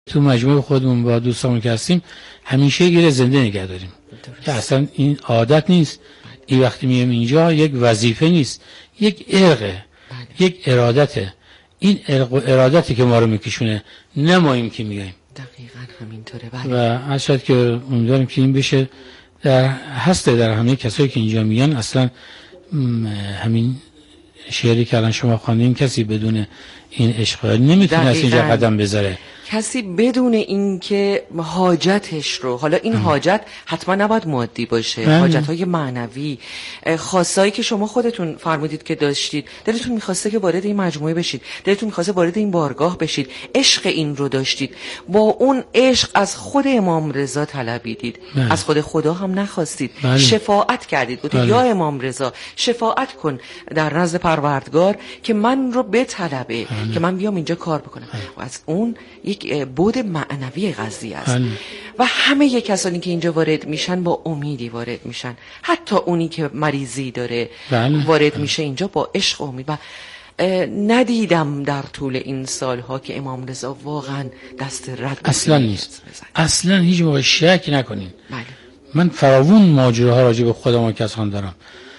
تو مجموعه خودمون با دوستامون که هستیم همیشه یه زنده نگه داریم که اصلا این عادت نیست. این وقتی میام اینجا یک وظیفه نیست، یک ارقه، یک ارادته. این ارق و ارادتی که ما رو میکشونه، نه ماییم که میگیم. دقیقاً همینطوره. و هرچند که امیدواریم که این بشه در همه کسایی که اینجا میان. اصلا همین شعری که الان شما خواندین، کسی بدون این عشق نمیتونه از اینجا قدم بذاره. کسی بدون اینکه حاجتش رو، حالا این حاجت حتما نباید مادی باشه، حاجت‌های معنوی، خواستایی که شما خودتون فرمودید که داشتید، دلتون می‌خواسته که وارد این مجموعه بشید، دلتون می‌خواسته وارد این بارگاه بشید، عشق این رو داشتید، با اون عشق از خود امام رضا طلبیدید، از خود خدا هم نخواستید، شفاعت کردید، گفتید یا امام رضا شفاعت کن در نزد پروردگار که من رو بطلبه، که من بیام اینجا کار بکنم. و از اون یک بود معنوی قضیه است. و همه کسانی که اینجا وارد میشن با امیدی وارد میشن، حتی اونی که مریضی داره وارد میشه اینجا با عشق و امید. و ندیدم در طول این سالها که امام رضا واقعا دست رد اصلا نیست، اصلا هیچ موقع شک نکنین. من فراوون ماجراها راجع به خودم و کسان دارم.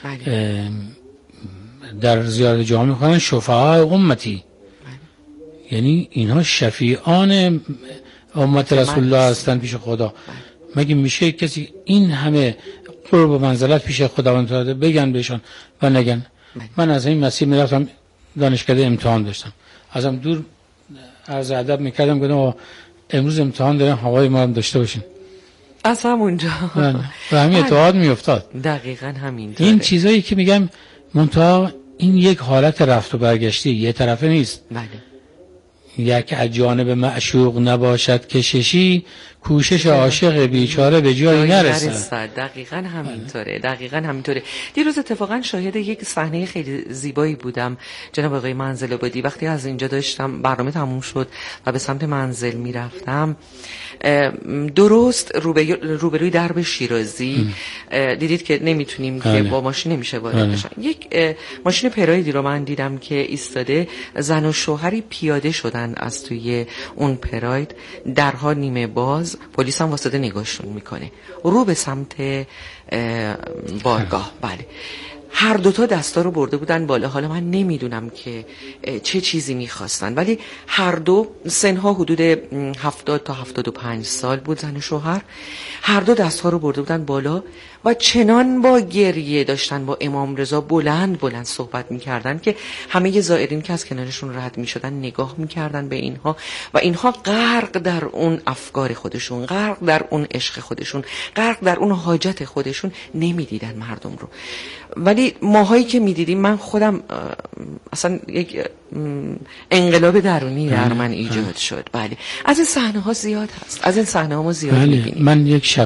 در زیارت جامع میخوانن شفعاء امتی، یعنی اینها شفیعان امت رسول الله هستن پیش خدا. مگه میشه کسی این همه قرب و منزلت پیش خداوند داره بگن بهشان و نگن؟ من از این مسیر میرفتم دانشکده امتحان داشتم، ازم دور عرض ادب میکردم، گفتم امروز امتحان دارم، هوای ما هم داشته باشین. از همونجا و همین اتحاد میافتاد. دقیقاً همینطوره. این چیزایی که میگم منتها این یک حالت رفت و برگشتی، یه طرفه نیست. یک از جانب معشوق نباشد کششی، کوشش عاشق بیچاره به جایی نرسد. دقیقاً همینطوره، دقیقاً همینطوره. دیروز اتفاقا شاهد یک صحنه خیلی زیبایی بودم جناب آقای منزل آبادی. وقتی از اینجا داشتم برنامه تموم شد و به سمت منزل میرفتم، درست روبروی درب شیرازی دیدید که نمیتونیم که با ماشین نمیشه وارد بشن. یک ماشین پرایدی رو من دیدم که ایستاده، زن و شوهری پیاده شدن از توی اون پراید، درها نیمه باز، پلیس هم واسطه نگاهشون میکنه رو به سمت بارگاه. بله، هر دوتا دستا رو برده بودن بالا. حالا من نمیدونم که چه چیزی میخواستن، ولی هر دو سنها حدود 70 تا 75 سال بود، زن و شوهر. هر دو دستها رو برده بودن بالا و چنان با گریه داشتن با امام رضا بلند بلند صحبت میکردن که همه زائرین که از کنارشون رد میشدن نگاه میکردن به اینها و اینها غرق در اون افکار خودشون، غرق در اون عشق خودشون، غرق در اون حاجت خودشون، نمیدیدن مردم رو. ولی ماهایی که میدیدیم، من خودم اصلا یک انقلاب درونی در من ایجاد شد. بله، از این صحنه ها زیاد هست، از این صحنه ها ما زیاد میبینیم. من یک شب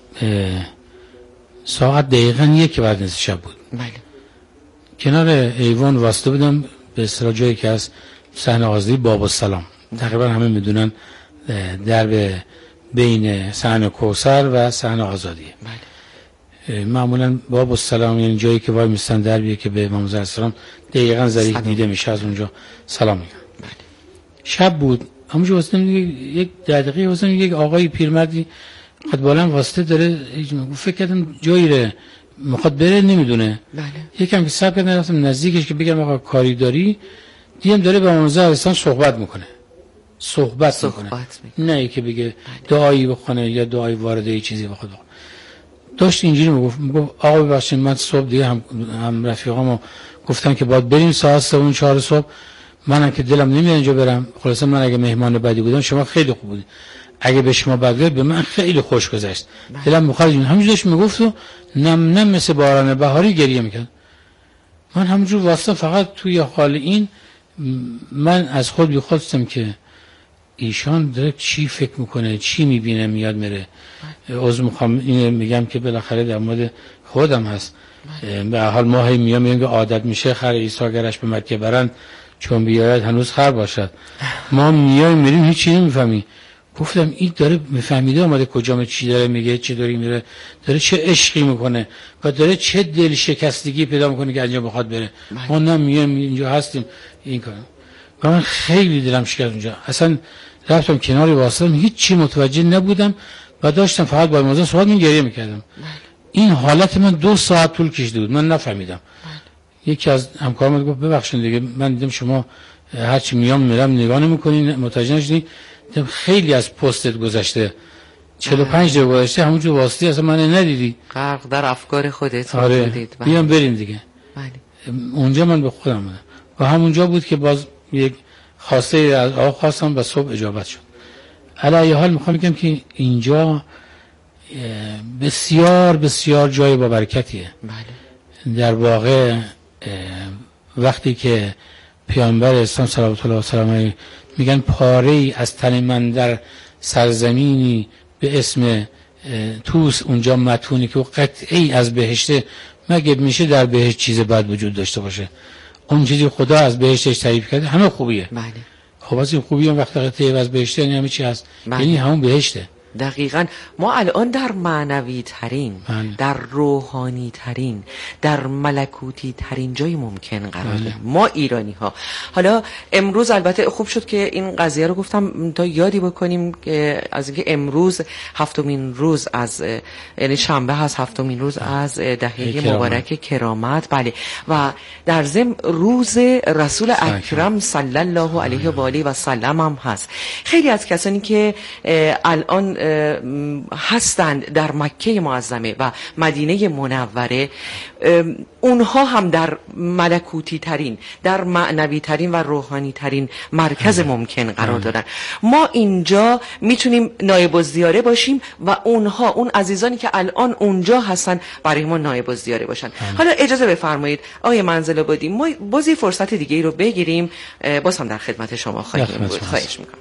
ساعت دقیقاً 1 بعد از شب بود، کنار ایوان واسطه بودم به اصطلاح جایی که از صحن آزادی باب السلام، تقریبا همه میدونن درب بین صحن کوثر و صحن آزادی. معمولا باب السلام یعنی جایی که وای میستن دربیه که به امام السلام دقیقاً ظریف دیده میشه، از اونجا سلام میگن. شب بود، همونجا واسطه یک دقیقه واسطه یک آقای پیرمردی قد بالا واسطه داره، فکر کردم جایی ره میخواد بره، نمیدونه. یکم که صبر کردم رفتم نزدیکش که بگم آقا کاری داری، دیدم داره با امام السلام صحبت میکنه. صحبت میکنه، نه که بگه دعایی بخونه یا دعایی وارده ای چیزی بخواد. داشت اینجوری میگفت آقا ببخشید من صبح دیگه هم رفیقامو گفتم که باید بریم ساعت 3-4 صبح، منم که دلم نمیاد اینجا برم. خلاصه من اگه مهمان بدی بودم شما خیلی خوب بودید، اگه به شما بد به من خیلی خوش گذشت، دلم می‌خواد. همینجوری داشت میگفت و نم مثل باران بهاری گریه میکرد. من همونجور واسه فقط توی حال این من از خود بی‌خواستم که ایشان داره چی فکر میکنه، چی میبینه میاد میره. عذر میخوام اینو میگم که بالاخره در مورد خودم هست. به حال ما هی میگم که عادت میشه خر عیسی گرش به مکه برند چون بیاید هنوز خر باشد. ما میایم میریم هیچی نمیفهمی. گفتم این داره میفهمیده اومده کجا چی داره میگه، چی داره میره، داره چه عشقی میکنه و داره چه دل شکستگی پیدا میکنه که انجام بخواد بره. ما نمیایم اینجا هستیم این کارو. من خیلی دلم شکست اونجا. اصلا رفتم کناری واسطم، هیچ چی متوجه نبودم و داشتم فقط با موضوع صحبت گریه میکردم. این حالت من 2 ساعت طول کشیده بود، من نفهمیدم. یکی از همکاران گفت ببخشید دیگه، من دیدم شما هرچی میرم نگاه نمی‌کنین، متوجه نشدین. خیلی از پستت گذشته، 45 دقیقه گذشته، همونجور واسطی اصلا من ندیدی، غرق در افکار خودت بودید. بیام بریم دیگه. اونجا من به خودم اومدم و همونجا بود که باز یک خواسته از آقا خواستم و صبح اجابت شد. علی حال میخوام بگم که اینجا بسیار بسیار جای با برکتیه. در واقع وقتی که پیامبر اسلام صلوات الله و سلامه میگن پاره ای از تن من در سرزمینی به اسم توس اونجا متونی که قطعی از بهشته، مگه میشه در بهشت چیز بد وجود داشته باشه؟ اون چیزی خدا از بهشتش تعریف کرده همه خوبیه. خب از این خوبی هم وقتی قطعی از بهشته یعنی همه چی هست، یعنی همون بهشته. دقیقاً ما الان در معنوی ترین، در روحانی ترین، در ملکوتی ترین جای ممکن قرار داریم ما ایرانی ها. حالا امروز البته خوب شد که این قضیه رو گفتم تا یادی بکنیم که از اینکه امروز 7مین روز از، یعنی شنبه هست 7مین روز از دهه مبارک کرامت. بله، و در ضمن روز رسول اکرم صلی الله علیه و آله و سلم هم هست. خیلی از کسانی که الان هستند در مکه معظمه و مدینه منوره، اونها هم در ملکوتی ترین، در معنوی ترین و روحانی ترین مرکز ممکن قرار دارن. ما اینجا میتونیم نایب الزیاره باشیم و اونها، اون عزیزانی که الان اونجا هستن، برای ما نایب الزیاره باشن. حالا اجازه بفرمایید آقای منزل آبادی، ما بازی فرصت دیگه ای رو بگیریم، باز هم در خدمت شما خواهیم بود. خواهش میکنم.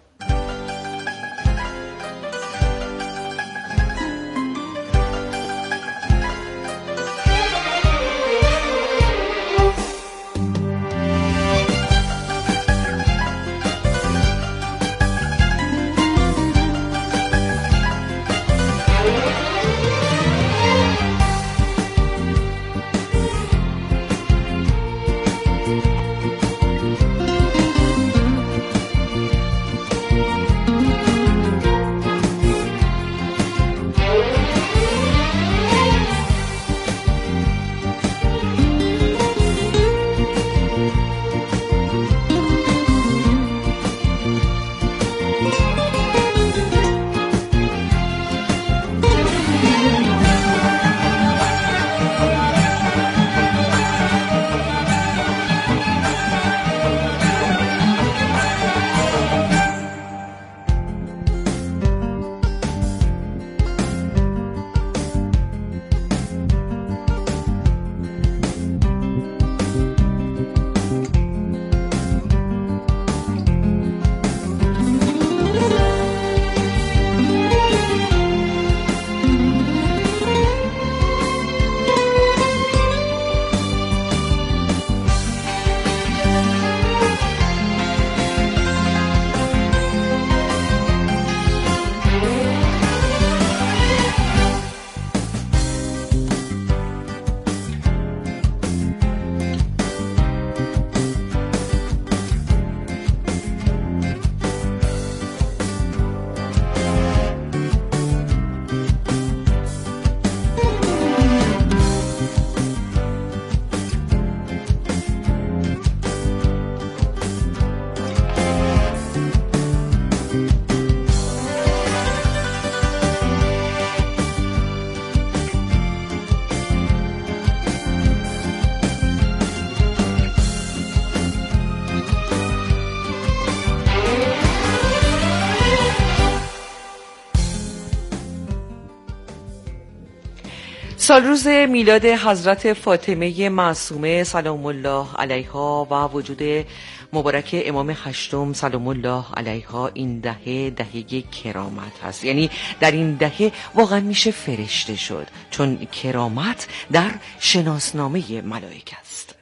سال روز میلاد حضرت فاطمه معصومه سلام الله علیها و وجود مبارک امام هشتم سلام الله علیها این دهه کرامت هست. یعنی در این دهه واقعا میشه فرشته شد، چون کرامت در شناسنامه ملائکه است.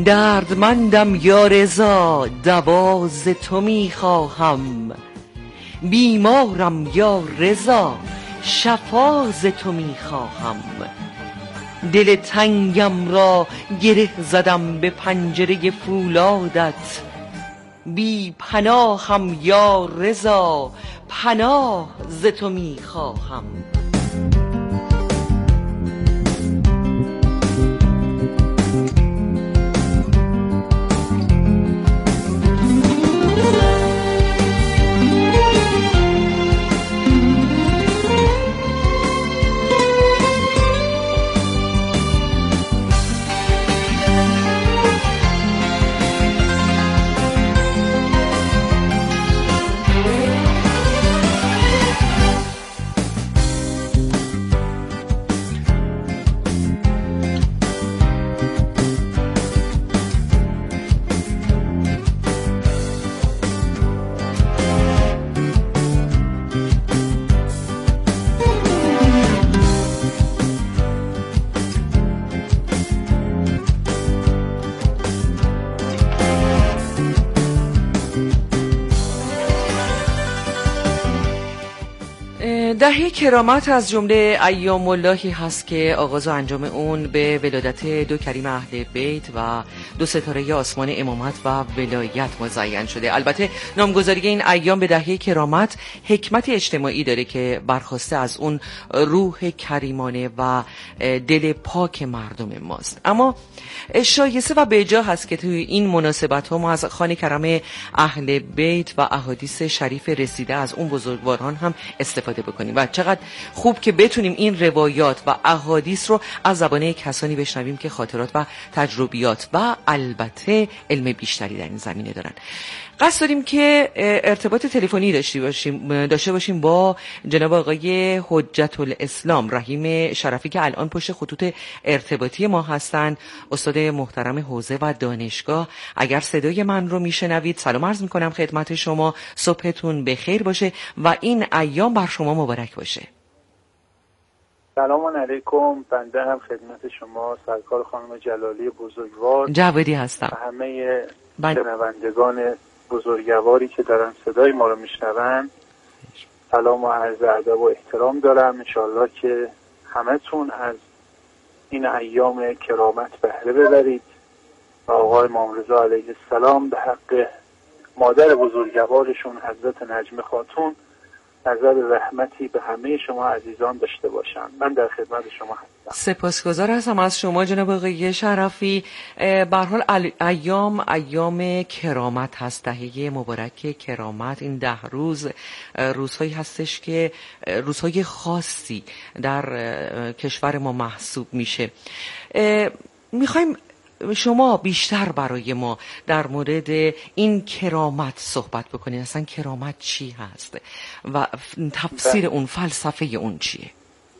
دردمندم یا رضا دوا ز تو میخواهم، بیمارم یا رضا شفا ز تو میخواهم. دل تنگم را گره زدم به پنجره فولادت، بی پناهم یا رضا پناه ز تو میخواهم. دهه کرامت از جمله ایام اللهی هست که آغاز و انجام اون به ولادت دو کریم اهل بیت و دو ستاره آسمان امامت و ولایت مزین شده. البته نامگذاری این ایام به دهه کرامت حکمت اجتماعی داره که برخواسته از اون روح کریمانه و دل پاک مردم ماست. اما شایسته و بی‌جا هست که توی این مناسبت ها ما از خوان کرم اهل بیت و احادیث شریف رسیده از اون بزرگواران هم استفاده بکنیم و چقدر خوب که بتونیم این روایات و احادیث رو از زبان کسانی بشنویم که خاطرات و تجربیات و البته علم بیشتری در این زمینه دارن. قصد داریم که ارتباط تلفنی داشته باشیم با جناب آقای حجت الاسلام رحیم شرفی که الان پشت خطوط ارتباطی ما هستن، استاد محترم حوزه و دانشگاه. اگر صدای من رو میشنوید سلام عرض میکنم خدمت شما، صبحتون بخیر باشه و این ایام بر شما مبارک باشه. سلام علیکم، بنده هم خدمت شما سرکار خانم جلالی بزرگوار جوادی هستم و همه شنوندگان بزرگواری که دارن صدای ما رو میشنون سلام و عرض ادب و احترام دارم. انشالله که همتون از این ایام کرامت بهره ببرید و آقای امام رضا علیه السلام به حق مادر بزرگوارشون حضرت نجمه خاتون نظر رحمتی به همه شما عزیزان داشته باشم. من در خدمت شما هستم. سپاسگزار هستم از شما جناب آقای شرفی. به هر حال ایام کرامت هست، دهه مبارک کرامت. این 10 روز روزهایی هستش که روزهای خاصی در کشور ما محسوب میشه. میخوایم شما بیشتر برای ما در مورد این کرامت صحبت بکنید. اصلا کرامت چی هست و تفسیر اون، فلسفه اون چیه؟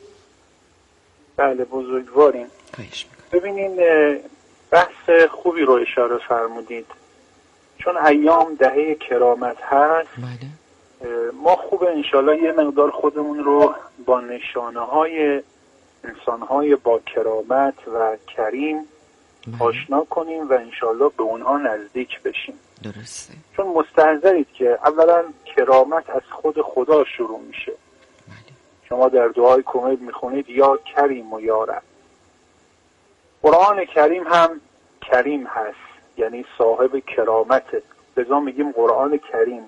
بله بزرگواریم. ببینین بحث خوبی رو اشاره فرمودید. چون ایام دهه کرامت هست ما خوبه انشالله یه مقدار خودمون رو با نشانه های انسان های با کرامت و کریم آشنا کنیم و انشالله به اونها نزدیک بشیم. درسته. چون مستحضرید که اولا کرامت از خود خدا شروع میشه. شما در دعای کمیل میخونید یا کریم و یا رب. قرآن کریم هم کریم هست، یعنی صاحب کرامته، لذا میگیم قرآن کریم.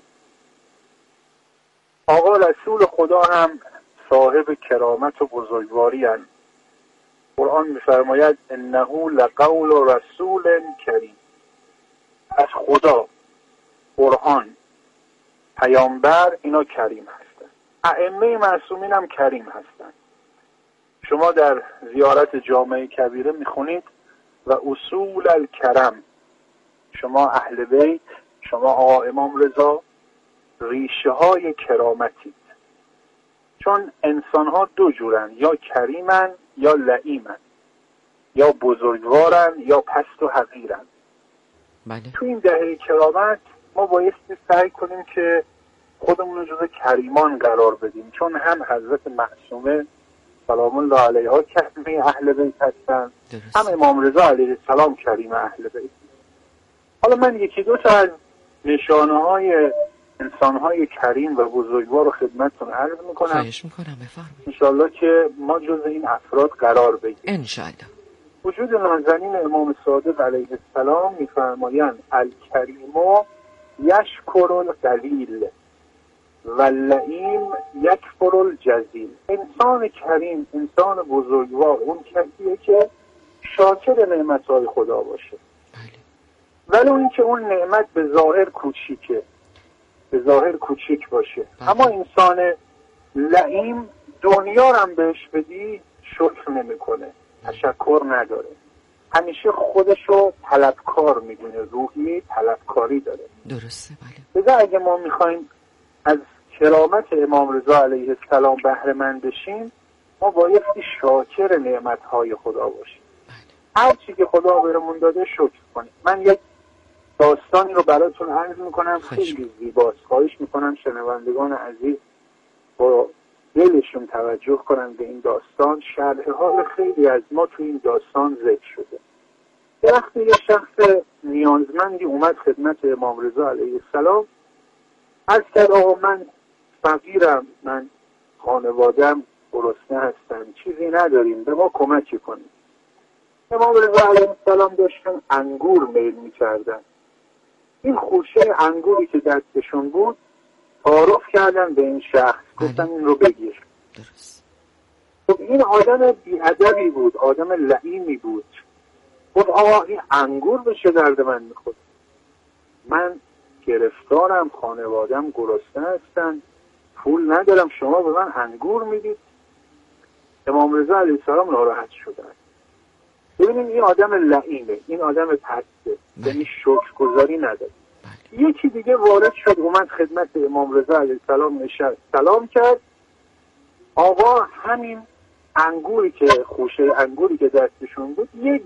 آقا رسول خدا هم صاحب کرامت و بزرگواری هست. قرآن میفرماید انه لقول رسول کریم. از خدا، قرآن، پیامبر اینا کریم هستن. ائمه معصومین هم کریم هستن. شما در زیارت جامع کبیره میخونید و اصول الکرم، شما اهل بیت، شما آقا امام رضا ریشه های کرامتید. چون انسان ها دو جورن، یا کریمن یا لئیمن، یا بزرگوارن یا پست و حقیرن. تو این دهه کرامت ما بایستی سعی کنیم که خودمون رو جزو کریمان قرار بدیم، چون هم حضرت معصومه سلام الله علیها کریم اهل بیت هستن، هم امام رضا علیه السلام کریم اهل بیت. حالا من یکی دو تا از نشانه‌های انسان‌های کریم و بزرگوار رو خدمتتون عرض میکنم. خواهش میکنم بفرمایید. انشالله که ما جز این افراد قرار بگیریم انشالله. وجود نازنین امام صادق علیه السلام میفرمایند الکریم یشکر القلیل و اللئیم یکفر الجزیل. انسان کریم، انسان بزرگوار اون کسیه که شاکر نعمت‌های خدا باشه، ولو اینکه اون نعمت به ظاهر کوچیکه، به ظاهر کوچیک باشه. اما انسان لئیم دنیا رو هم بهش بدی شکر نمیکنه، تشکر نداره، همیشه خودشو طلبکار میدونه، روحی طلبکاری داره. درسته. بله. لذا اگه ما میخوایم از کرامت امام رضا علیه السلام بهره مند بشیم، ما بایستی شاکر نعمتهای خدا باشیم. هر چی که خدا بهمون داده شکر کنیم. من یک داستانی رو براتون عرض میکنم، خیلی زیباست. خواهش میکنم شنوندگان عزیز با دلشون توجه کنن به این داستان. شرح حال خیلی از ما تو این داستان ذکر شده. یه وقتی یه شخص نیازمندی اومد خدمت امام رضا علیه السلام، عرض کرد آقا من فقیرم، من خانوادم گرسنه هستم، چیزی نداریم، به ما کمکی کنید. امام رضا علیه السلام داشتن انگور میل میکردن. این خوشه انگوری که دستشون بود تعارف کردن به این شخص، گفتن این رو بگیر. درست. خب این آدم بی‌ادبی بود، آدم لئیمی بود. گفت آقا این انگور به چه درد من میخوره؟ من گرفتارم، خانوادم گرسنه هستن، پول ندارم، شما به من انگور میدید؟ امام رضا علیه السلام ناراحت شدن. ببینیم این آدم لئیمه، این آدم پسته، یعنی شکرگزاری نداره. یکی دیگه وارد شد، اومد خدمت امام رضا علیه السلام نشست، سلام کرد. آقا همین انگوری که خوشه انگوری که دستشون بود، یک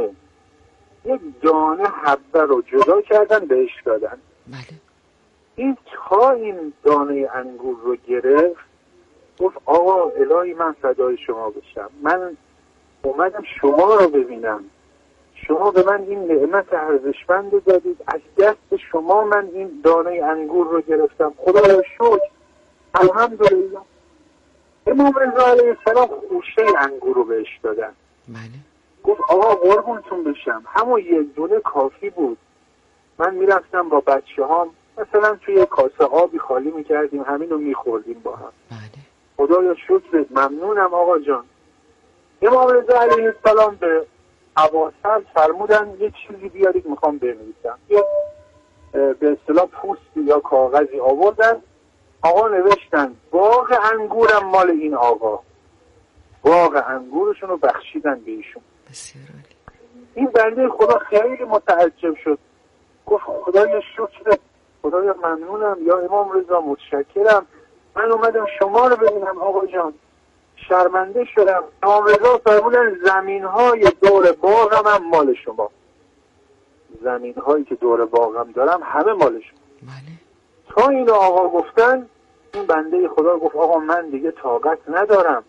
دانه حبه رو جدا کردن بهش دادن. بله. این تا این دانه انگور رو گرفت، گفت آقا الهی من فدای شما بشم، من اومدم شما رو ببینم، شما به من این نعمت ارزشمند دادید، از دست شما من این دانه انگور رو گرفتم، خدا شکر، الحمدلله. امام رضا علیه السلام خوشه انگور رو بهش دادن. بله. گفت آقا قربونتون بشم، همون یک دونه کافی بود، من میرفتم با بچه هام مثلا توی کاسه آبی خالی میکردیم، همین رو میخوردیم با هم. بله. خدایا شکرت، ممنونم آقا جان. امام رضا علیه السلام به ابوالفضل فرمودن یه چیزی بیارید میخوام بنویسم. یه به اصطلاح پوستی یا کاغذی آوردن، آقا نوشتن باغ انگورم مال این آقا، باغ انگورشون رو بخشیدن به ایشون. بسیار عالی. این بنده خدا خیلی متعجب شد، گفت خدایا شکرت، خدایا ممنونم، یا امام رضا متشکرم، من اومدم شما رو ببینم آقا جان، شرمنده شدم. امام رضا فرمودن زمین‌های دور باغم هم مال شما، زمین‌هایی که دور باغم دارم همه مال شما. بله. تا اینو آقا گفتن، این بنده خدا گفت آقا من دیگه طاقت ندارم،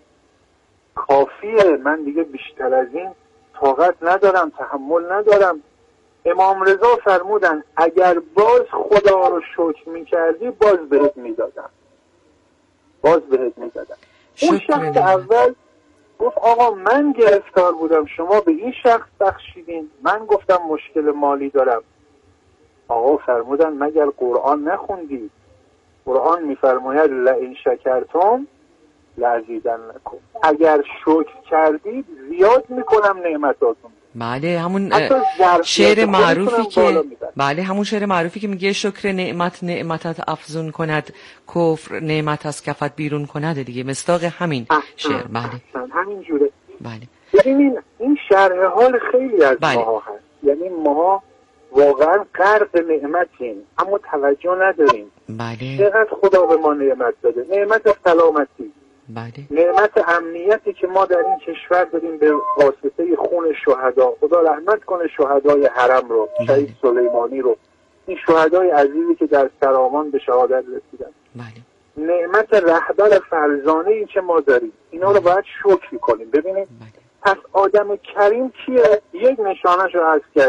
کافیه، من دیگه بیشتر از این طاقت ندارم، تحمل ندارم. امام رضا فرمودن اگر باز خدا رو شکر می‌کردی باز بهت میدادم، باز بهت میدادم. اون شخص اول گفت آقا من گرفتار بودم، شما به این شخص بخشیدین، من گفتم مشکل مالی دارم. آقا فرمودن مگر قرآن نخوندی؟ قرآن میفرماید لئن شکرتم لازیدنکم، اگر شکر کردید زیاد میکنم نعمتاتون. بله، همون شعر معروفی که بله همون شعر معروفی که میگه شکر نعمت نعمتت افزون کند، کفر نعمت از کفت بیرون کند دیگه، مصداق همین شعر. بله همین جوره. بله. ببینین این شرح حال خیلی از ماها هست، یعنی ما واقعا غرق نعمتیم اما توجه نداریم. بله. چقدر خدا به ما نعمت داده، نعمت سلامتی، بله. نعمت امنیتی که ما در این کشور داریم به واسطه خون شهدا. خدا رحمت کنه شهدای حرم رو، شهید سلیمانی رو، این شهدای عزیزی که در سرامان به شهادت رسیدن. بله. نعمت رهبر فرزانه‌ای که ما داریم، اینا رو باید شکر کنیم. ببینید پس آدم کریم کیه؟ یک نشانش رو عرض کردیم،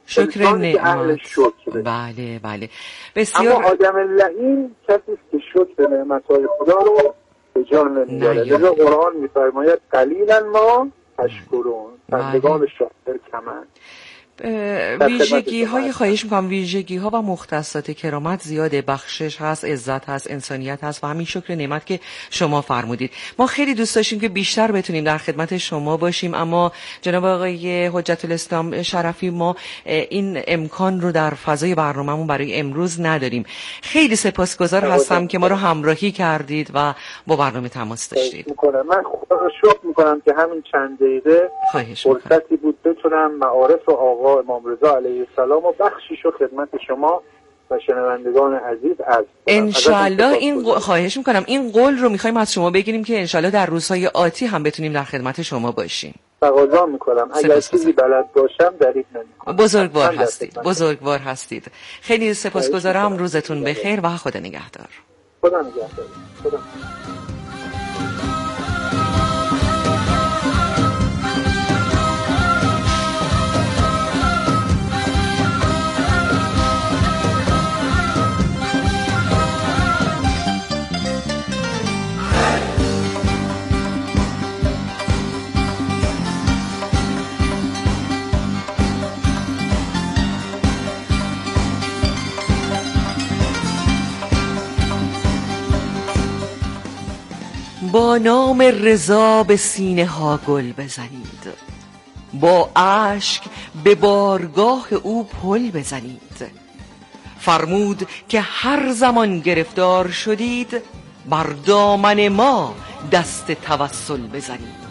شکر نعمت. بله بله بسیار. اما آدم لعین کسی است که شکر نعمت‌های خدا رو به جان نمیاره. لذا قرآن می‌فرماید قلیلا ما تشکرون، بندگان شاکر کمند. ویژگی های خواهش میکنم، ویژگی ها و مختصات کرامت زیاده، بخشش هست، عزت هست، انسانیت هست و همین شکر نعمت که شما فرمودید. ما خیلی دوست داشتیم که بیشتر بتونیم در خدمت شما باشیم، اما جناب آقای حجت الاسلام شرفی ما این امکان رو در فضای برنامه‌مون برای امروز نداریم. خیلی سپاسگزار هستم که ما رو همراهی کردید و با برنامه تماس داشتید. من خدا رو شکر میکنم که همین چند دقیقه فرصتی بود بتونم معارف آقا امام رضا علیه السلام و بخشیشو خدمت شما و شنوندگان عزیز از انشالله این خواهش میکنم این قول رو میخوایم از شما بگیریم که انشالله در روزهای آتی هم بتونیم در خدمت شما باشیم. تقاضا میکنم اگر چیزی بلد باشم دریغ نمیکنم. بزرگوار هستید. خیلی سپاسگزارم. روزتون بخیر و خدا نگهدار. خدا نگهدار. خدا. با نام رضا به سینه ها گل بزنید، با اشک به بارگاه او پل بزنید. فرمود که هر زمان گرفتار شدید بر دامن ما دست توسل بزنید.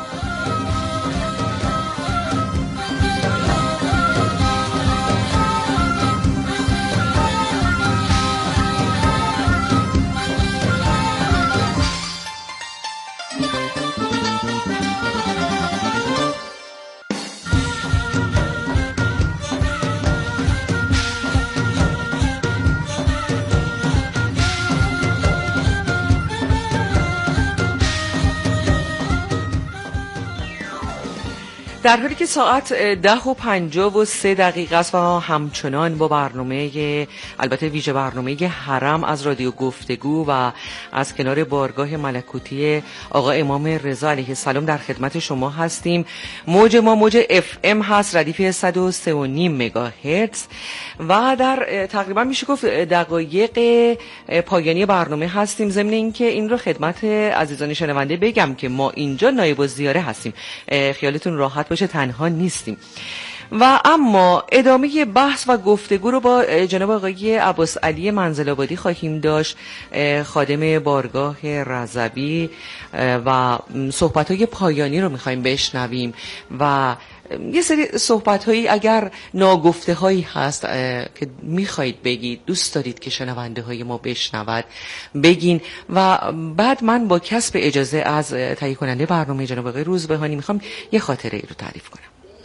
در حالی که ساعت 10:53 است و همچنان با برنامه البته ویژه برنامه حرم از رادیو گفتگو و از کنار بارگاه ملکوتی آقا امام رضا علیه السلام در خدمت شما هستیم. موج ما موج FM هست، ردیف 103.5 مگاهرتز و در تقریبا میشه گفت دقایق پایانی برنامه هستیم. ضمن اینکه این رو خدمت عزیزان شنونده بگم که ما اینجا نایب الزیاره هستیم، خیالتون راحت باشه، تنها نیستیم. و اما ادامه بحث و گفتگو رو با جناب آقای عباس علی منزل آبادی خواهیم داشت، خادم بارگاه رضوی، و صحبت‌های پایانی رو می‌خوایم بشنویم و یه سری صحبت‌هایی اگر ناگفته‌هایی هست که می‌خواید بگید، دوست دارید که شنونده‌های ما بشنود، بگین. و بعد من با کسب اجازه از تهیه کننده برنامه جناب آقای روزبهانی می‌خوام یه خاطره ای رو تعریف کنم.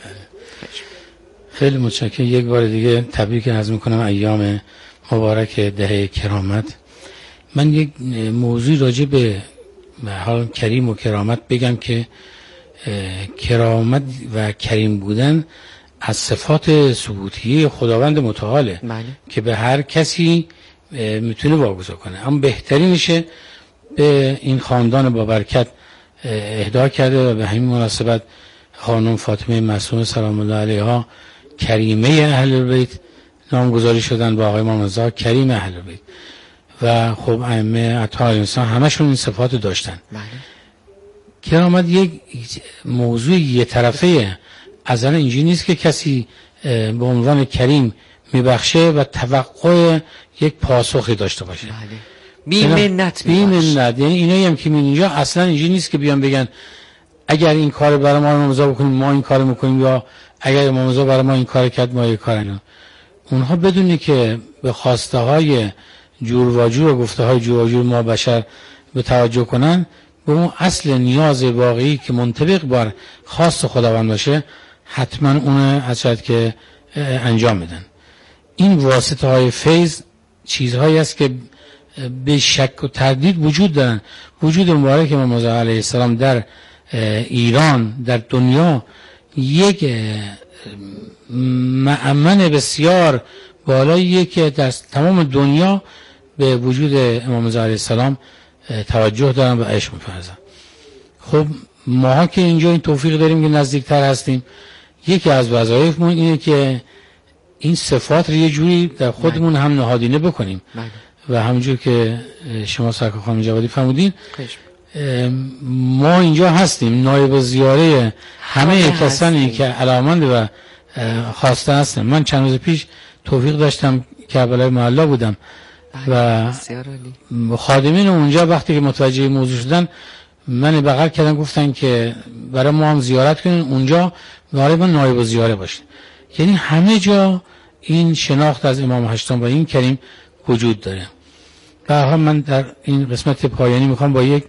خیلی متشکرم. یک بار دیگه تبریک عرض می‌کنم ایام مبارک دهه کرامت. من یک موضوع راجع به حال کریم و کرامت بگم که کرامت و کریم بودن از صفات ثبوتیه خداوند متعاله که به هر کسی میتونه واگذار کنه. اما بهترینشه به این خاندان با برکت اهدا کرده و به همین مناسبت خانم فاطمه معصومه سلام الله علیها کریمه اهل بیت نامگذاری شدن، با آقای امام رضا کریم اهل بیت و خب ائمه اطهار انسان همشون این صفات داشتن. کرامت یک موضوع یه طرفه، اصلا اینجوری نیست که کسی به عنوان کریم میبخشه و توقع یک پاسخی داشته باشه. بی‌منت، یعنی اینایی هم که اینجا اصلا اینجوری نیست که بیان بگن اگر این کار برای ما امام رضا بکنیم ما این کار میکنیم، یا اگر امام رضا برای ما این کار کرد ما این کار کنیم. اونها بدونی که به خواسته های جور و جور و گفته های جور و جور ما بشر به توجه کنن، به اون اصل نیاز واقعی که منطبق بر خواست خداوند باشه حتما اون از شاید که انجام بدن. این واسطه های فیض چیزهایی است که به شک و تردید وجود دارن. وجود مبارک امام رضا علیه السلام در ایران، در دنیا، یک مأمن بسیار بالاییه که در تمام دنیا به وجود امام رضا علیه السلام توجه دارن و عشق می‌ورزن. خب ما که اینجا این توفیق داریم که نزدیکتر هستیم، یکی از وظایفمون اینه که این صفات رو یه جوری در خودمون هم نهادینه بکنیم و همونجور که شما سرکار خانم جوادی فرمودین ما اینجا هستیم نایب زیاره همه کسانی که علاقه‌مند و خواسته هستن. من چند روز پیش توفیق داشتم کربلای معلا بودم و خادمین اونجا وقتی که متوجه موضوع شدن من بغل کردن گفتن که برای ما هم زیارت کنین اونجا غالبا نایب زیاره باشه. یعنی همه جا این شناخت از امام هشتم و این کریم وجود داره. به هر حال من در این قسمت پایانی میخوام با یک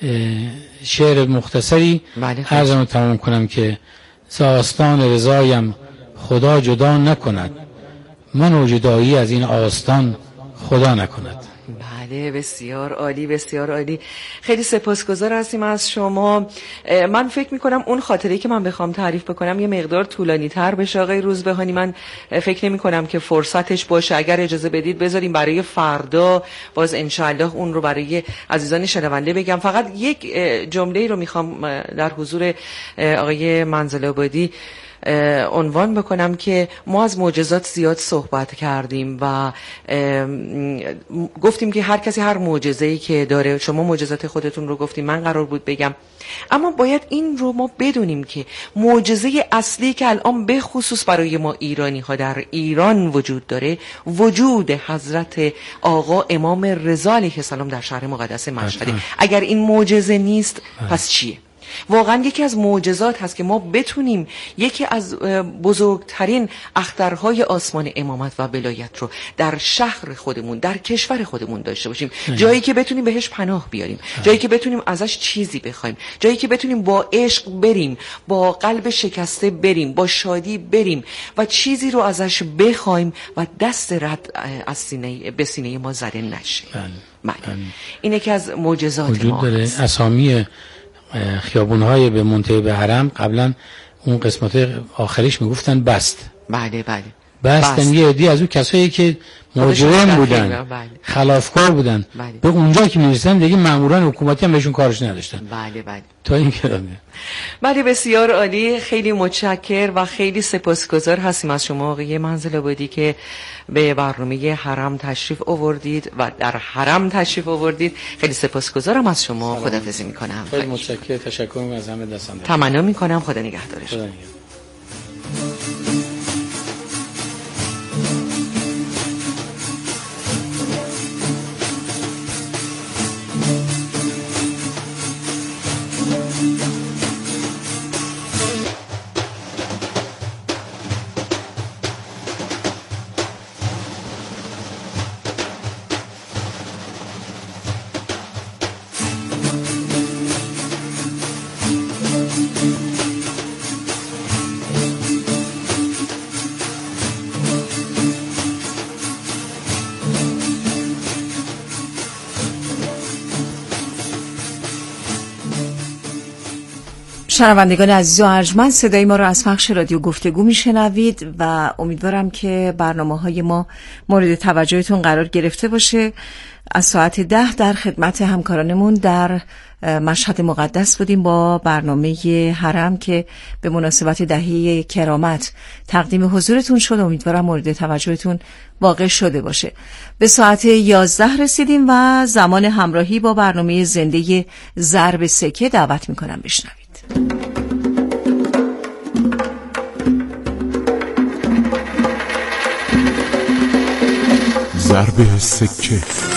شعر مختصری عرضمو تمام کنم که آستان رضایم خدا جدا نکند، من و جدایی از این آستان خدا نکند. بله بسیار عالی، بسیار عالی. خیلی سپاسگزار هستیم از شما. من فکر میکنم اون خاطره‌ای که من بخوام تعریف بکنم یه مقدار طولانی تر بشه آقای روزبهانی. من فکر نمی کنم که فرصتش باشه. اگر اجازه بدید بذاریم برای فردا، باز انشاءالله اون رو برای عزیزان شنونده بگم. فقط یک جمله‌ای رو میخوام در حضور آقای منزل‌آبادی عنوان بکنم که ما از معجزات زیاد صحبت کردیم و گفتیم که هر کسی هر معجزه‌ای که داره، شما معجزات خودتون رو گفتیم، من قرار بود بگم، اما باید این رو ما بدونیم که معجزه اصلی که الان به خصوص برای ما ایرانی ها در ایران وجود داره، وجود حضرت آقا امام رضا علیه السلام در شهر مقدس مشهد. اگر این معجزه نیست پس چیه؟ واقعا یکی از معجزات هست که ما بتونیم یکی از بزرگترین اخترهای آسمان امامت و ولایت رو در شهر خودمون، در کشور خودمون داشته باشیم. جایی که بتونیم بهش پناه بیاریم، جایی که بتونیم ازش چیزی بخوایم، جایی که بتونیم با عشق بریم، با قلب شکسته بریم، با شادی بریم و چیزی رو ازش بخوایم و دست رد از سینه به سینه ما زده نشه. اینه که از معجزات وجود ما داره. اسامی خیابون‌های به منتهی به حرم قبلا اون قسمت آخریش میگفتن بست. بله بستن یه عدی از اون کسایی که مجرم بودن، خلافکار بودن، به اونجا که میرسن دیگه ماموران حکومتی هم بهشون کارش نداشتن. تا این کلامه. بله بسیار عالی. خیلی متشکر و خیلی سپاسگزار هستیم از شما آقای منزل‌آبادی که به برنامه حرم تشریف آوردید و در حرم تشریف آوردید. خیلی سپاسگزارم از شما. خداحافظی میکنم. خیلی متشکر. تشکر از همه دستان. تمنا میکنم. خدا نگهدارش. شنوندگان عزیز و ارجمند، صدای ما را از پخش رادیو گفتگو میشنوید و امیدوارم که برنامه‌های ما مورد توجهتون قرار گرفته باشه. از ساعت 10 در خدمت همکارانمون در مشهد مقدس بودیم با برنامه حرم که به مناسبت دهه کرامت تقدیم حضورتون شد. امیدوارم مورد توجهتون واقع شده باشه. به ساعت 11 رسیدیم و زمان همراهی با برنامه زنده ضرب سکه دعوت میکنم بشنوید. ضرب سکه.